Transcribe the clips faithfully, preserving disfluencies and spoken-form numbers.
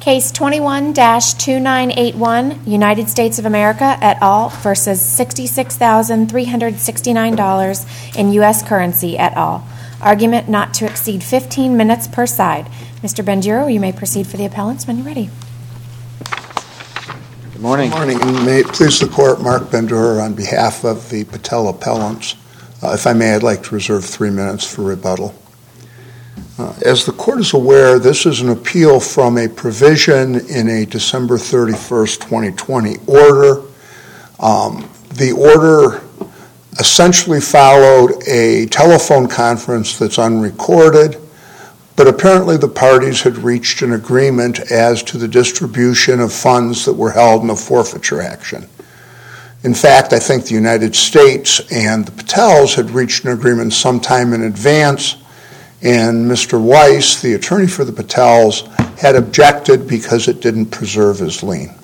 Case twenty-one dash two nine eight one, United States of America et al. Versus sixty-six thousand three hundred sixty-nine dollars in U S currency et al. Argument not to exceed fifteen minutes per side. Mister Benduro, you may proceed for the appellants when you're ready. Good morning. Good morning, and may it please the Court, Mark Benduro on behalf of the Patel appellants. Uh, if I may, I'd like to reserve three minutes for rebuttal. Uh, as the Court is aware, this is an appeal from a provision in a December thirty-first, twenty twenty order. Um, the order essentially followed a telephone conference that's unrecorded, but apparently the parties had reached an agreement as to the distribution of funds that were held in a forfeiture action. In fact, I think the United States and the Patels had reached an agreement sometime in advance, and Mister Weiss, the attorney for the Patels, had objected because it didn't preserve his lien.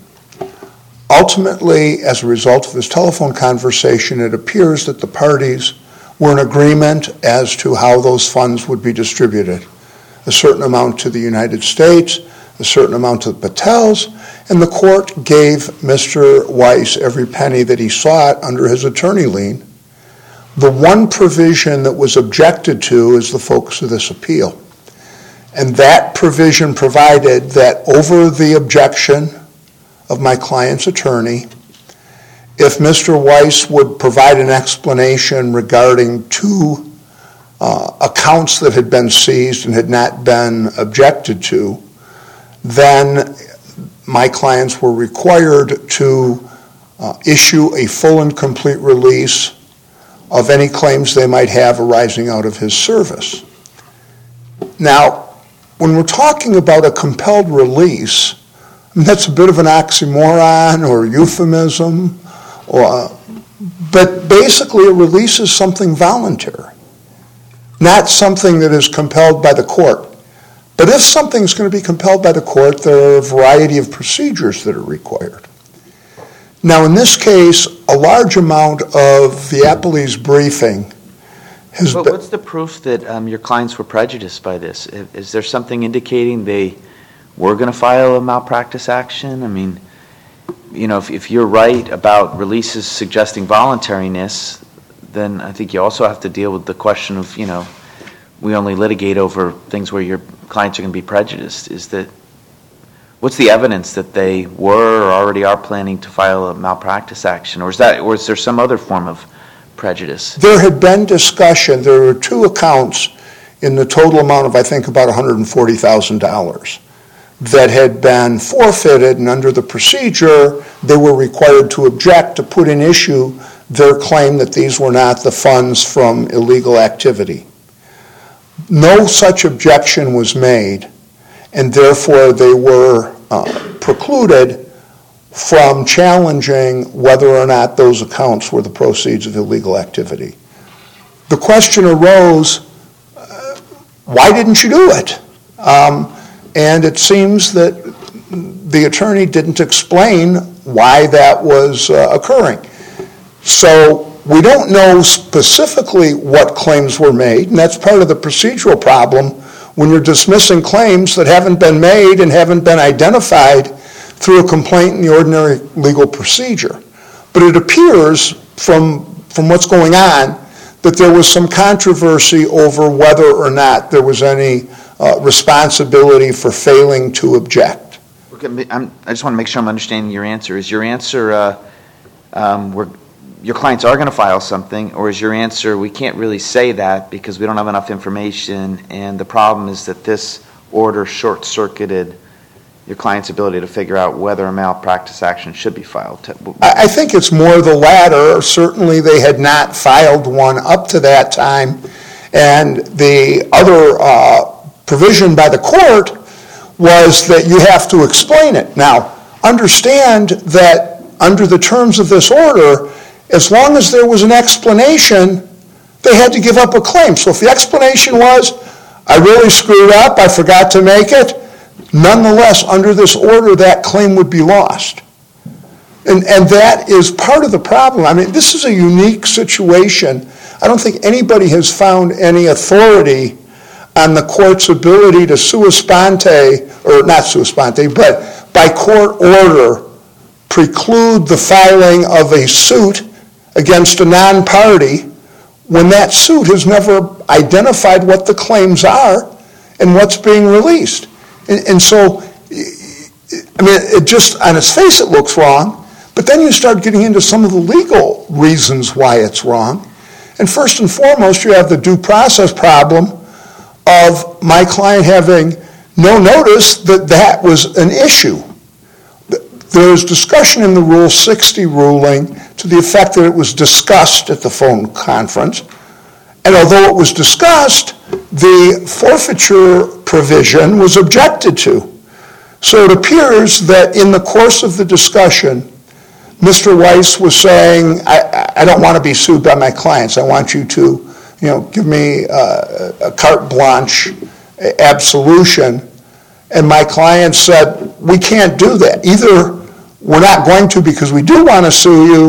Ultimately, as a result of this telephone conversation, it appears that the parties were in agreement as to how those funds would be distributed. A certain amount to the United States, a certain amount to the Patels, and the Court gave Mister Weiss every penny that he sought under his attorney lien. The one provision that was objected to is the focus of this appeal. And that provision provided that over the objection of my client's attorney, if Mister Weiss would provide an explanation regarding two uh, accounts that had been seized and had not been objected to, then my clients were required to uh, issue a full and complete release of any claims they might have arising out of his service. Now, when we're talking about a compelled release, that's a bit of an oxymoron or euphemism, or, but basically a release is something voluntary, not something that is compelled by the court. But if something's going to be compelled by the court, there are a variety of procedures that are required. Now, in this case, a large amount of the appellee's briefing has but been... What's the proof that um, your clients were prejudiced by this? Is there something indicating they were going to file a malpractice action? I mean, you know, if, if you're right about releases suggesting voluntariness, then I think you also have to deal with the question of, you know, we only litigate over things where your clients are going to be prejudiced. Is that... What's the evidence that they were or already are planning to file a malpractice action? Or is that, or is there some other form of prejudice? There had been discussion. There were two accounts in the total amount of, I think, about one hundred forty thousand dollars that had been forfeited, and under the procedure, they were required to object to put in issue their claim that these were not the funds from illegal activity. No such objection was made, and therefore they were uh, precluded from challenging whether or not those accounts were the proceeds of illegal activity. The question arose, uh, why didn't you do it? Um, and it seems that the attorney didn't explain why that was uh, occurring. So we don't know specifically what claims were made, and that's part of the procedural problem when you're dismissing claims that haven't been made and haven't been identified through a complaint in the ordinary legal procedure. But it appears from, from what's going on that there was some controversy over whether or not there was any uh, responsibility for failing to object. Okay, I'm, I just want to make sure I'm understanding your answer. Is your answer uh, um, we're, your clients are going to file something, or is your answer we can't really say that because we don't have enough information, and the problem is that this order short-circuited your client's ability to figure out whether a malpractice action should be filed? I think it's more the latter. Certainly they had not filed one up to that time, and the other uh, provision by the court was that you have to explain it. Now, understand that under the terms of this order, as long as there was an explanation, they had to give up a claim. So if the explanation was, I really screwed up, I forgot to make it, nonetheless, under this order, that claim would be lost. And, and that is part of the problem. I mean, this is a unique situation. I don't think anybody has found any authority on the court's ability to sua sponte or not sua sponte, but by court order, preclude the filing of a suit against a non-party when that suit has never identified what the claims are and what's being released. And, and so, I mean, it just, on its face, it looks wrong, but then you start getting into some of the legal reasons why it's wrong. And first and foremost, you have the due process problem of my client having no notice that that was an issue. There's discussion in the Rule sixty ruling to the effect that it was discussed at the phone conference. And although it was discussed, the forfeiture provision was objected to. So it appears that in the course of the discussion, Mister Weiss was saying, I, I don't want to be sued by my clients. I want you to, you know, give me uh, a carte blanche absolution. And my client said, we can't do that. Either we're not going to because we do want to sue you,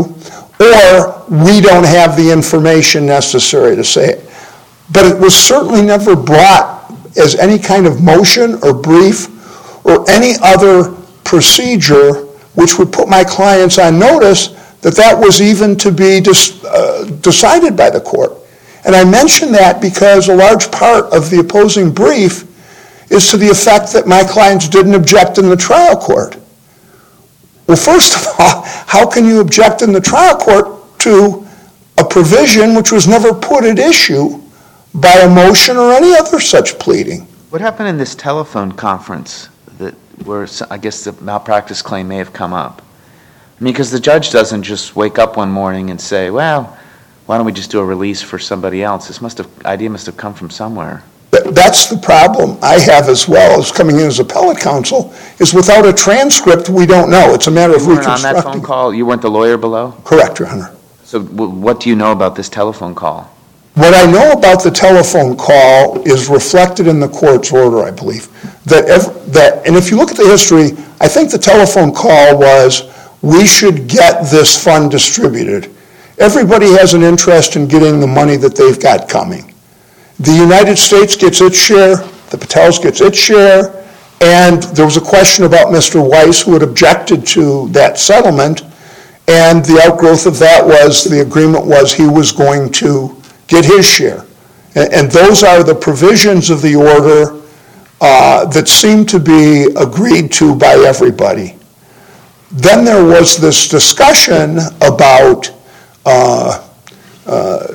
or we don't have the information necessary to say it. But it was certainly never brought as any kind of motion or brief or any other procedure which would put my clients on notice that that was even to be dis, uh, decided by the court. And I mention that because a large part of the opposing brief is to the effect that my clients didn't object in the trial court. Well, first of all, how can you object in the trial court to a provision which was never put at issue by a motion or any other such pleading? What happened in this telephone conference that where I guess the malpractice claim may have come up? I mean, because the judge doesn't just wake up one morning and say, well, why don't we just do a release for somebody else? This must have, idea must have come from somewhere. That's the problem I have as well as coming in as appellate counsel, is without a transcript, we don't know. It's a matter of you weren't reconstructing. on that phone call? You weren't the lawyer below? Correct, Your Honor. So w- what do you know about this telephone call? What I know about the telephone call is reflected in the court's order, I believe. That, ev- that, and if you look at the history, I think the telephone call was, we should get this fund distributed. Everybody has an interest in getting the money that they've got coming. The United States gets its share, the Patels gets its share, and there was a question about Mister Weiss who had objected to that settlement, and the outgrowth of that was, the agreement was he was going to get his share. And, and those are the provisions of the order uh, that seem to be agreed to by everybody. Then there was this discussion about uh, uh,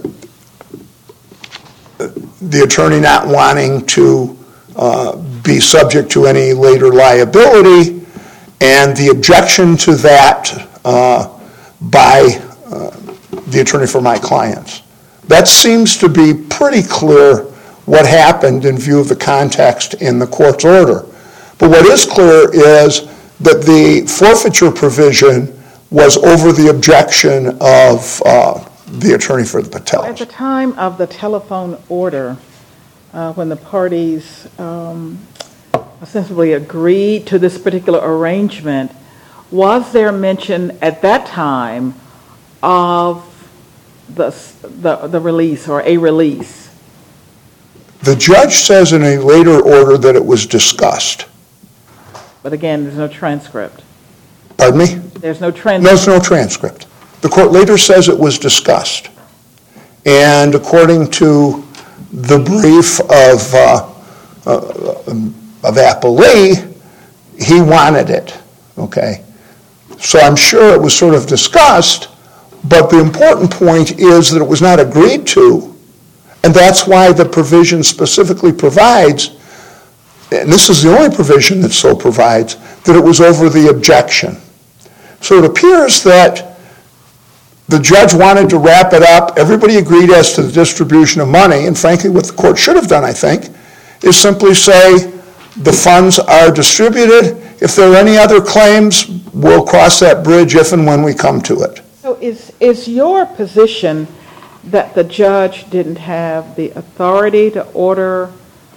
the attorney not wanting to uh, be subject to any later liability, and the objection to that uh, by uh, the attorney for my clients. That seems to be pretty clear what happened in view of the context in the court's order. But what is clear is that the forfeiture provision was over the objection of uh, the attorney for the Patels. At the time of the telephone order, uh, when the parties um, ostensibly agreed to this particular arrangement, was there mention at that time of the, the, the release or a release? The judge says in a later order that it was discussed. But again, there's no transcript. Pardon me? There's no transcript. There's no transcript. The court later says it was discussed. And according to the brief of, uh, uh, of Applee, he wanted it, okay? So I'm sure it was sort of discussed, but the important point is that it was not agreed to, and that's why the provision specifically provides, and this is the only provision that so provides, that it was over the objection. So it appears that the judge wanted to wrap it up. Everybody agreed as to the distribution of money, and frankly what the court should have done, I think, is simply say the funds are distributed. If there are any other claims, we'll cross that bridge if and when we come to it. So is, is your position that the judge didn't have the authority to order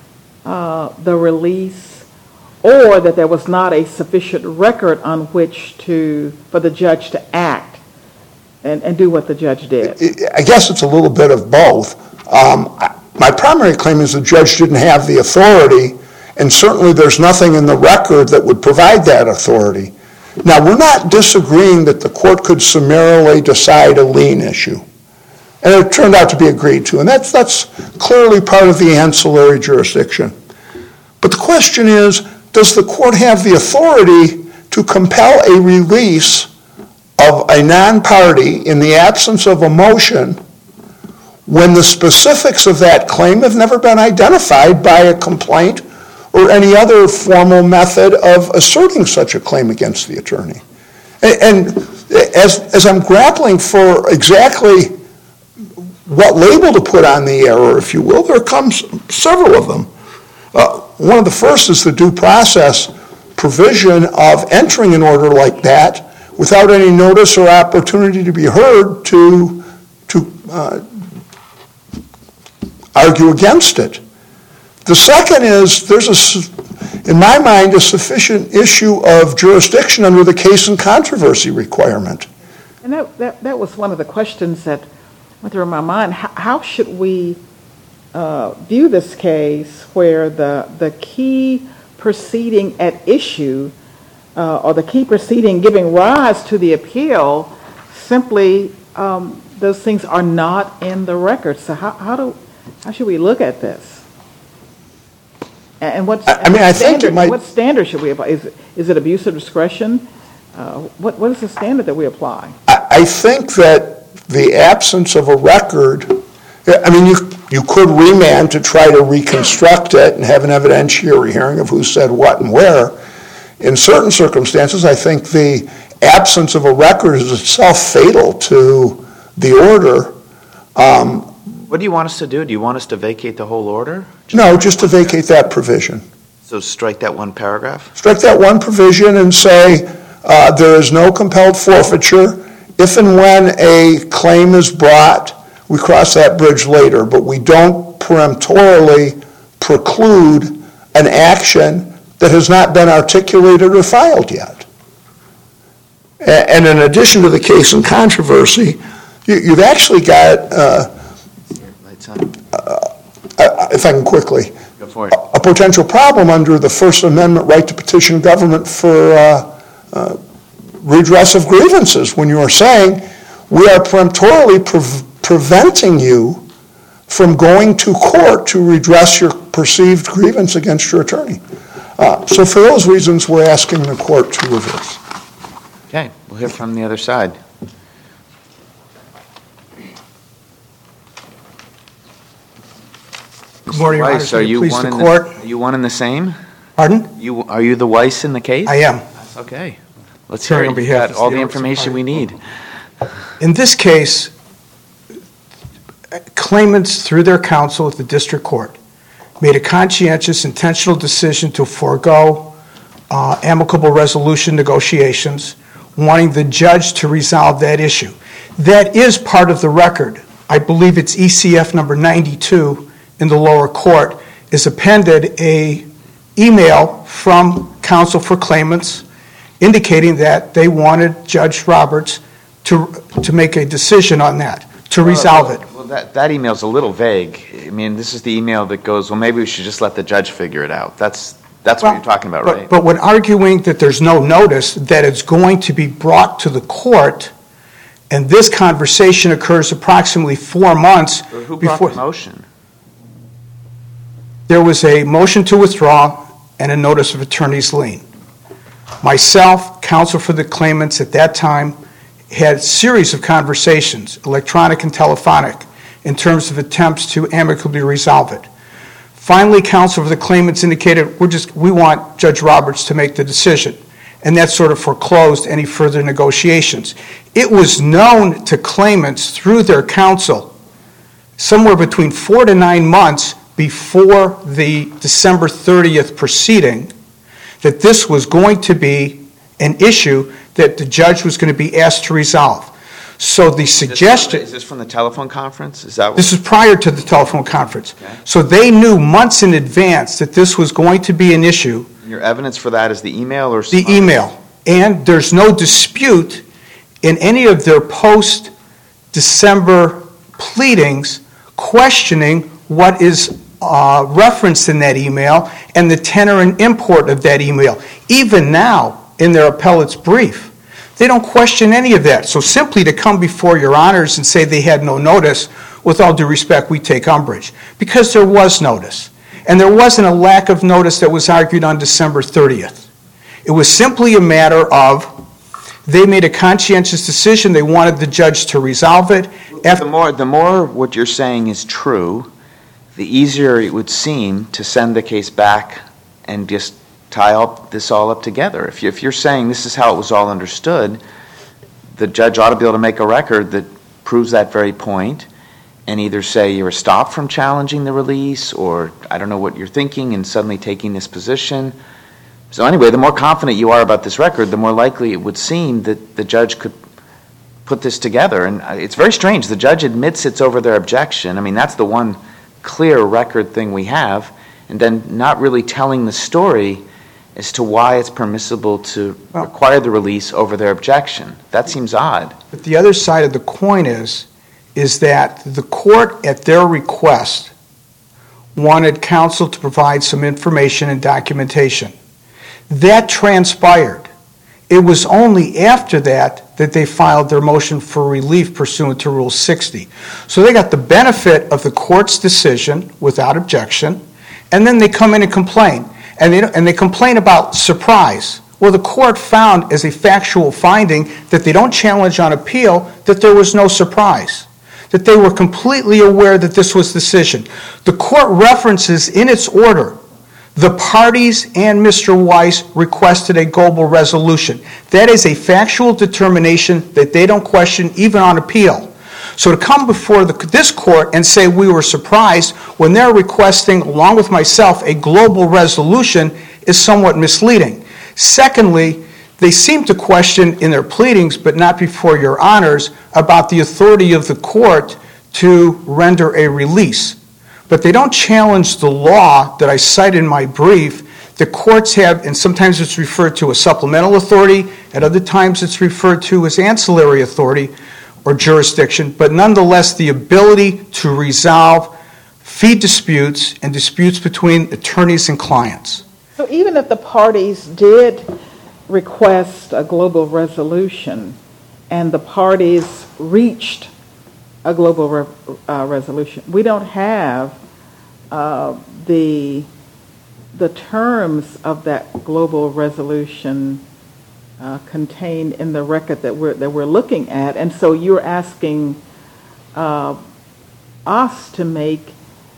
uh, the release, or that there was not a sufficient record on which to, for the judge to act and, and do what the judge did? I guess it's a little bit of both. Um, my primary claim is the judge didn't have the authority, And certainly there's nothing in the record that would provide that authority. Now, we're not disagreeing that the court could summarily decide a lien issue. And it turned out to be agreed to. And that's, that's clearly part of the ancillary jurisdiction. But the question is, does the court have the authority to compel a release of a non-party in the absence of a motion when the specifics of that claim have never been identified by a complaint or any other formal method of asserting such a claim against the attorney? And, and as, as I'm grappling for exactly what label to put on the error, if you will, there comes several of them. Uh, one of the first is the due process provision of entering an order like that without any notice or opportunity to be heard to, to uh, argue against it. The second is there's, a, in my mind, a sufficient issue of jurisdiction under the case and controversy requirement. And that, that, that was one of the questions that went through my mind. How, how should we uh, view this case where the, the key proceeding at issue uh, or the key proceeding giving rise to the appeal, simply um, those things are not in the record? So how, how, do, how should we look at this? And what's, I, I mean, I standard, think it might, what standard should we apply? Is, is it abuse of discretion? Uh, what, what is the standard that we apply? I, I think that the absence of a record, I mean, you, you could remand to try to reconstruct it and have an evidentiary hearing of who said what and where. In certain circumstances, I think the absence of a record is itself fatal to the order. Um, What do you want us to do? Do you want us to vacate the whole order? Just no, just to vacate that provision. So strike that one paragraph? Strike that one provision and say uh, there is no compelled forfeiture. If and when a claim is brought, we cross that bridge later, but we don't peremptorily preclude an action that has not been articulated or filed yet. And in addition to the case and controversy, you've actually got, uh, uh, if I can quickly, Go for it. a potential problem under the First Amendment right to petition government for uh, uh, redress of grievances when you are saying we are peremptorily pre- preventing you from going to court to redress your perceived grievance against your attorney. Uh, so for those reasons, we're asking the court to reverse. Okay, we'll hear from the other side. Good morning, Your Honor. Weiss, are you Please one the in court. the, are you one in the same? Pardon? You are you the Weiss in the case? I am. Okay, let's Sorry, hear it. on You've behalf got of all the the opposite information we party. need. In this case, claimants, through their counsel at the district court, made a conscientious, intentional decision to forego uh, amicable resolution negotiations, wanting the judge to resolve that issue. That is part of the record. I believe it's E C F number ninety-two in the lower court is appended a email from counsel for claimants indicating that they wanted Judge Roberts to to make a decision on that, to resolve it. Well, that, that email's a little vague. I mean, this is the email that goes, well, maybe we should just let the judge figure it out. That's that's Well, what you're talking about, but, right? But when arguing that there's no notice, that it's going to be brought to the court, and this conversation occurs approximately four months Or who brought before the motion? there was a motion to withdraw and a notice of attorney's lien. Myself, counsel for the claimants at that time, had a series of conversations, electronic and telephonic, in terms of attempts to amicably resolve it. Finally, counsel for the claimants indicated, we're just, we want Judge Roberts to make the decision. And that sort of foreclosed any further negotiations. It was known to claimants through their counsel somewhere between four to nine months before the December thirtieth proceeding that this was going to be an issue that the judge was going to be asked to resolve. So the suggestion... Is this from the telephone conference? Is that what? This is prior to the telephone conference. Okay. So they knew months in advance that this was going to be an issue. Your evidence for that is the email or The some- email. And there's no dispute in any of their post-December pleadings questioning what is uh, referenced in that email and the tenor and import of that email. Even now, in their appellate's brief, they don't question any of that. So simply to come before your honors and say they had no notice, with all due respect, we take umbrage. Because there was notice. And there wasn't a lack of notice that was argued on December thirtieth. It was simply a matter of they made a conscientious decision. They wanted the judge to resolve it. The more, the more what you're saying is true, the easier it would seem to send the case back and just tie all, this all up together. If, you, if you're saying this is how it was all understood, the judge ought to be able to make a record that proves that very point and either say you're stopped from challenging the release, or I don't know what you're thinking and suddenly taking this position. So anyway, the more confident you are about this record, the more likely it would seem that the judge could put this together. And it's very strange. The judge admits it's over their objection. I mean, that's the one clear record thing we have, and then not really telling the story as to why it's permissible to well, require the release over their objection. That seems odd. But the other side of the coin is, is that the court, at their request, wanted counsel to provide some information and documentation. That transpired. It was only after that that they filed their motion for relief pursuant to Rule sixty. So they got the benefit of the court's decision without objection, and then they come in and complain. And they, and they complain about surprise. Well, the court found as a factual finding that they don't challenge on appeal that there was no surprise, that they were completely aware that this was the decision. The court references in its order the parties and Mister Weiss requested a global resolution. That is a factual determination that they don't question even on appeal. So to come before the, this court and say we were surprised when they're requesting, along with myself, a global resolution is somewhat misleading. Secondly, they seem to question in their pleadings, but not before your honors, about the authority of the court to render a release. But they don't challenge the law that I cite in my brief. The courts have, and sometimes it's referred to as supplemental authority, at other times it's referred to as ancillary authority or jurisdiction, but nonetheless the ability to resolve fee disputes and disputes between attorneys and clients. So even if the parties did request a global resolution and the parties reached a global re- uh, resolution, we don't have uh, the the terms of that global resolution uh, contained in the record that we're that we're looking at, and so you're asking uh, us to make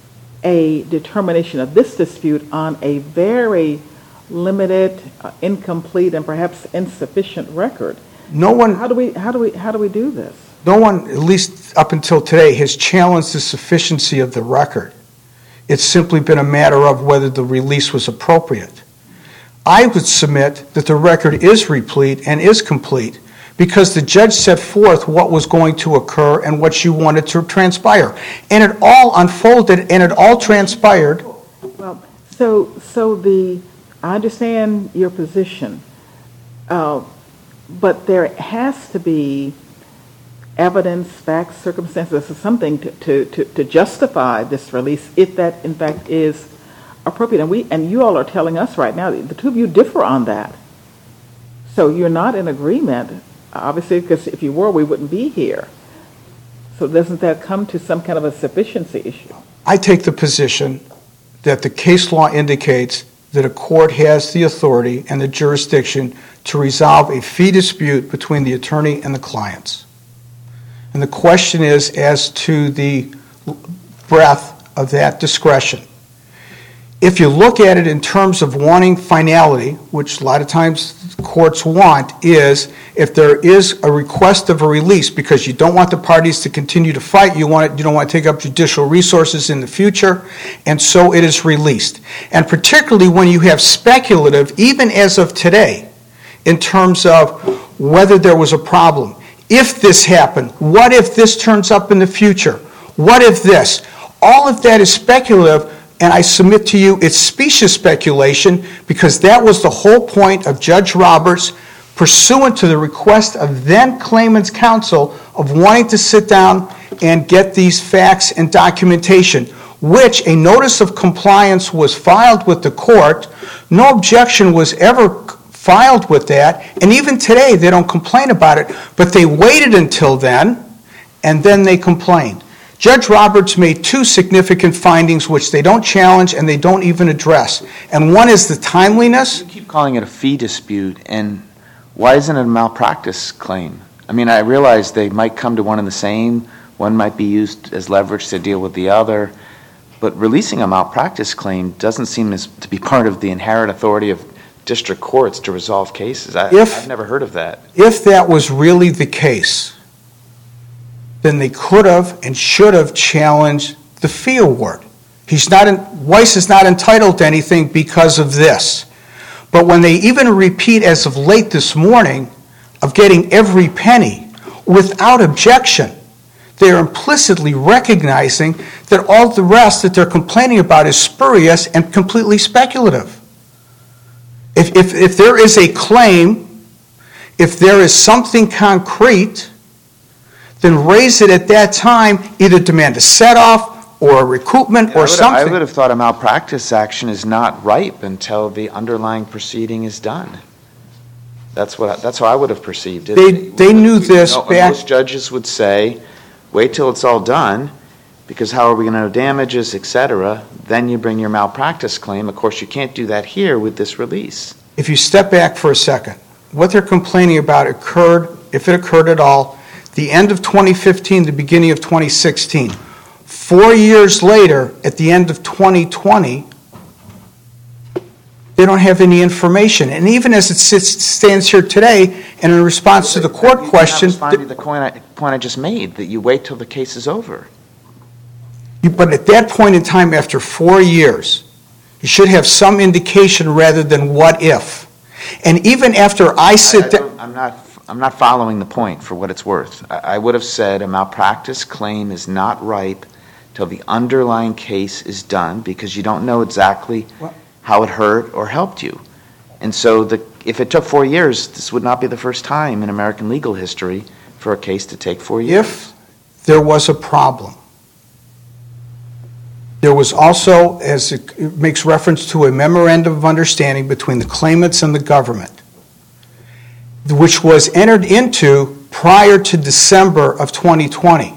a determination of this dispute on a very limited, uh, incomplete, and perhaps insufficient record. No one. How do we? How do we? How do we do this? No one, at least up until today, has challenged the sufficiency of the record. It's simply been a matter of whether the release was appropriate. I would submit that the record is replete and is complete because the judge set forth what was going to occur and what you wanted to transpire. And it all unfolded and it all transpired. Well, so so the I understand your position, uh, but there has to be evidence, facts, circumstances, or something to, to, to, to justify this release if that in fact is appropriate. And we and you all are telling us right now, the two of you differ on that. So you're not in agreement, obviously, because if you were, we wouldn't be here. So doesn't that come to some kind of a sufficiency issue? I take the position that the case law indicates that a court has the authority and the jurisdiction to resolve a fee dispute between the attorney and the clients. And the question is as to the breadth of that discretion. If you look at it in terms of wanting finality, which a lot of times courts want, is if there is a request of a release because you don't want the parties to continue to fight, you want it, you don't want to take up judicial resources in the future, and so it is released. And particularly when you have speculative, even as of today, in terms of whether there was a problem. If this happened, what if this turns up in the future? What if this? All of that is speculative, and I submit to you it's specious speculation because that was the whole point of Judge Roberts, pursuant to the request of then claimant's counsel of wanting to sit down and get these facts and documentation. which a notice of compliance was filed with the court. No objection was ever filed with that, and even today they don't complain about it, but they waited until then, and then they complained. Judge Roberts made two significant findings which they don't challenge and they don't even address, and one is the timeliness. You keep calling it a fee dispute, and why isn't it a malpractice claim? I mean, I realize they might come to one and the same, one might be used as leverage to deal with the other, but releasing a malpractice claim doesn't seem as, to be part of the inherent authority of district courts to resolve cases. I, if, I've never heard of that. If that was really the case, then they could have and should have challenged the fee award. He's not in, Weiss is not entitled to anything because of this. But when they even repeat as of late this morning of getting every penny without objection, they are implicitly recognizing that all the rest that they're complaining about is spurious and completely speculative. If, if, if there is a claim, if there is something concrete, then raise it at that time, either demand a set-off or a recoupment Yeah, or I would, something. I would have thought a malpractice action is not ripe until the underlying proceeding is done. That's what. I, that's how I would have perceived it. They, they knew this No, back. Most judges would say, wait till it's all done, because how are we going to know damages, et cetera? Then you bring your malpractice claim. Of course, you can't do that here with this release. If you step back for a second, what they're complaining about occurred, if it occurred at all, the end of twenty fifteen, the beginning of twenty sixteen. Four years later, at the end of twenty twenty, they don't have any information. And even as it sits, stands here today, and in response to the court You're not question... responding to the point I, point I just made, that you wait till the case is over. You, but at that point in time, after four years, you should have some indication rather than what if. And even after I sit I, I down... don't- I'm not, I'm not following the point for what it's worth. I, I would have said a malpractice claim is not ripe till the underlying case is done, because you don't know exactly Well- how it hurt or helped you. And so the, if it took four years, this would not be the first time in American legal history for a case to take four years. If there was a problem, there was also, as it makes reference to a memorandum of understanding between the claimants and the government, which was entered into prior to December of twenty twenty.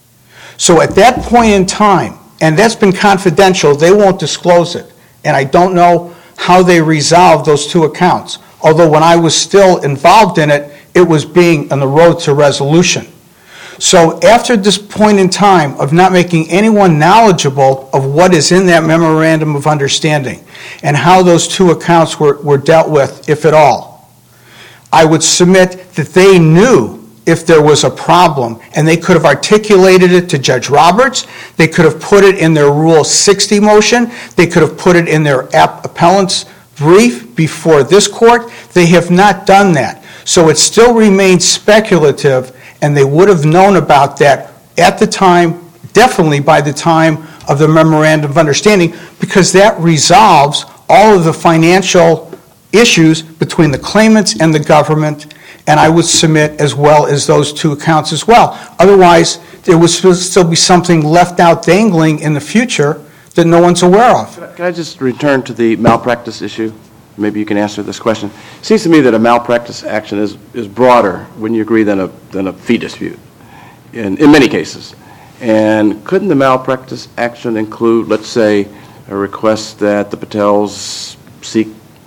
So at that point in time, and that's been confidential, they won't disclose it, and I don't know how they resolved those two accounts. Although when I was still involved in it, it was being on the road to resolution. So after this point in time of not making anyone knowledgeable of what is in that memorandum of understanding and how those two accounts were, were dealt with, if at all, I would submit that they knew if there was a problem, and they could have articulated it to Judge Roberts, they could have put it in their Rule sixty motion, they could have put it in their app appellant's brief before this court. They have not done that. So it still remains speculative, and they would have known about that at the time, definitely by the time of the memorandum of understanding, because that resolves all of the financial issues between the claimants and the government, and I would submit as well as those two accounts as well. Otherwise, there would still be something left out dangling in the future that no one's aware of. Can I just return to the malpractice issue? Maybe you can answer this question. It seems to me that a malpractice action is, is broader, wouldn't you agree, than a, than a fee dispute in, in many cases. And couldn't the malpractice action include, let's say, a request that the Patels seek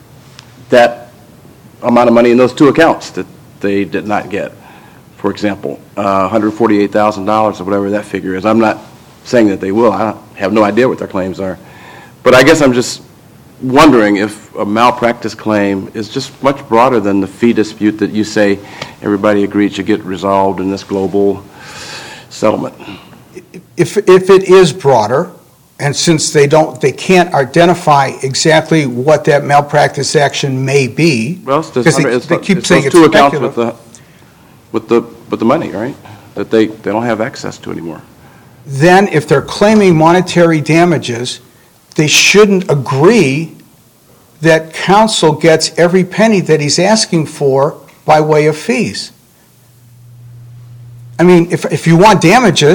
that amount of money in those two accounts that they did not get? For example, uh, one hundred forty-eight thousand dollars or whatever that figure is. I'm not saying that they will. I have no idea what their claims are. But I guess I'm just wondering if a malpractice claim is just much broader than the fee dispute that you say everybody agreed should get resolved in this global settlement. If, if it is broader, and since they don't, they can't identify exactly what that malpractice action may be, Well, it's, because they, it's, they keep it's saying those it's two accounts speculative. with the with the with the money, right? That they, they don't have access to anymore. Then if they're claiming monetary damages, they shouldn't agree that counsel gets every penny that he's asking for by way of fees. I mean, if, if you want damages,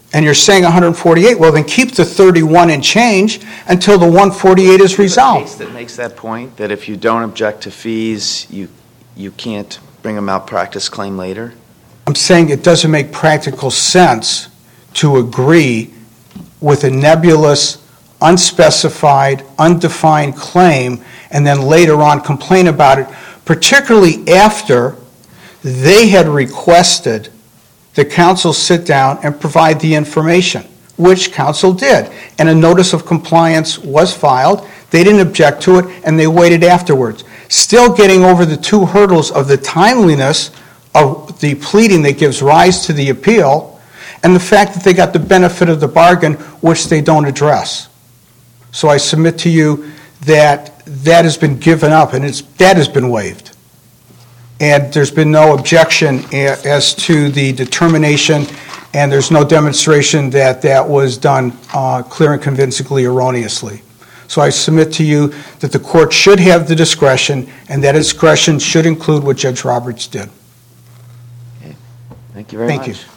and you're saying one hundred forty-eight, well, then keep the thirty-one and change until the one forty-eight is resolved. Is there a case that makes that point, that if you don't object to fees, you you can't bring a malpractice claim later? I'm saying it doesn't make practical sense to agree with a nebulous, unspecified, undefined claim and then later on complain about it, particularly after they had requested the counsel sit down and provide the information, which counsel did. And a notice of compliance was filed. They didn't object to it, and they waited afterwards. Still getting over the two hurdles of the timeliness of the pleading that gives rise to the appeal and the fact that they got the benefit of the bargain, which they don't address. So I submit to you that that has been given up, and it's, that has been waived. And there's been no objection as to the determination, and there's no demonstration that that was done uh, clear and convincingly erroneously. So I submit to you that the court should have the discretion, and that discretion should include what Judge Roberts did. Okay. Thank you very Thank much. you.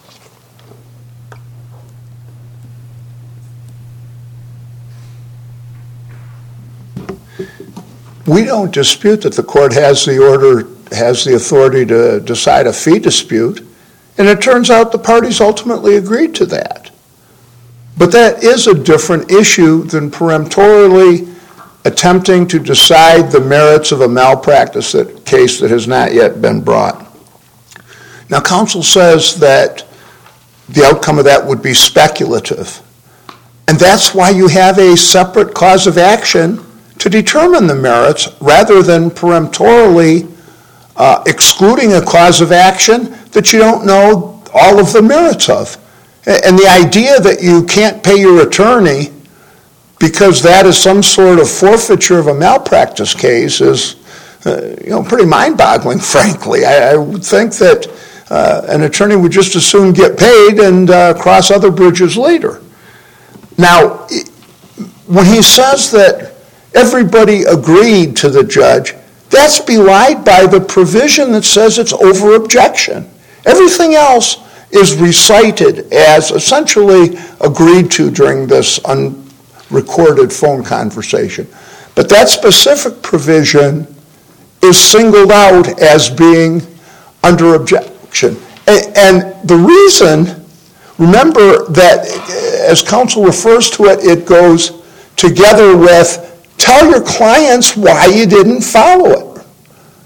We don't dispute that the court has the order, has the authority to decide a fee dispute, and it turns out the parties ultimately agreed to that. But that is a different issue than peremptorily attempting to decide the merits of a malpractice that, case that has not yet been brought. Now, counsel says that the outcome of that would be speculative, and that's why you have a separate cause of action to determine the merits rather than peremptorily uh, excluding a cause of action that you don't know all of the merits of. And the idea that you can't pay your attorney because that is some sort of forfeiture of a malpractice case is uh, you know, pretty mind-boggling, frankly. I, I would think that uh, an attorney would just as soon get paid and uh, cross other bridges later. Now, when he says that everybody agreed to the judge, that's belied by the provision that says it's over objection. Everything else is recited as essentially agreed to during this unrecorded phone conversation. But that specific provision is singled out as being under objection. And, and the reason, remember that as counsel refers to it, it goes together with tell your clients why you didn't follow it.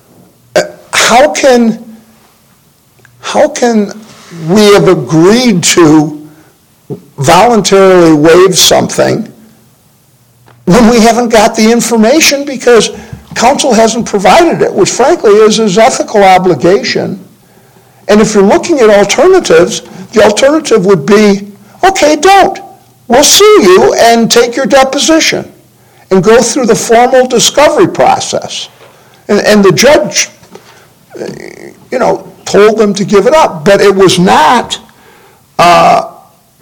How can, how can we have agreed to voluntarily waive something when we haven't got the information because counsel hasn't provided it, which frankly is his ethical obligation. And if you're looking at alternatives, the alternative would be, okay, don't. We'll sue you and take your deposition and go through the formal discovery process. And, and the judge, you know, told them to give it up. But it was not uh,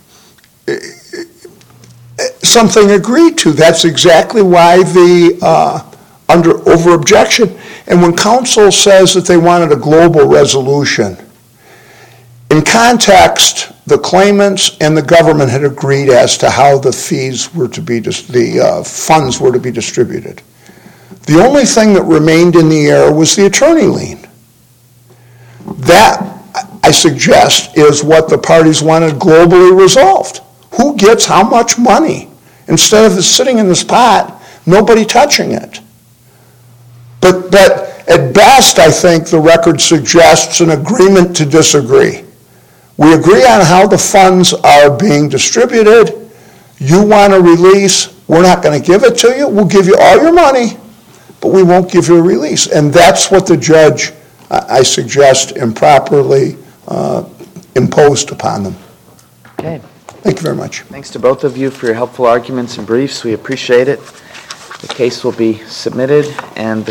something agreed to. That's exactly why the uh, under over objection. And when counsel says that they wanted a global resolution, in context, the claimants and the government had agreed as to how the fees were to be, the uh, funds were to be distributed. The only thing that remained in the air was the attorney lien. That, I suggest, is what the parties wanted globally resolved. Who gets how much money? Instead of it sitting in this pot, nobody touching it. But, but at best, I think the record suggests an agreement to disagree. We agree on how the funds are being distributed. You want a release, we're not going to give it to you. We'll give you all your money, but we won't give you a release. And that's what the judge, I suggest, improperly uh, imposed upon them. Okay. Thank you very much. Thanks to both of you for your helpful arguments and briefs. We appreciate it. The case will be submitted and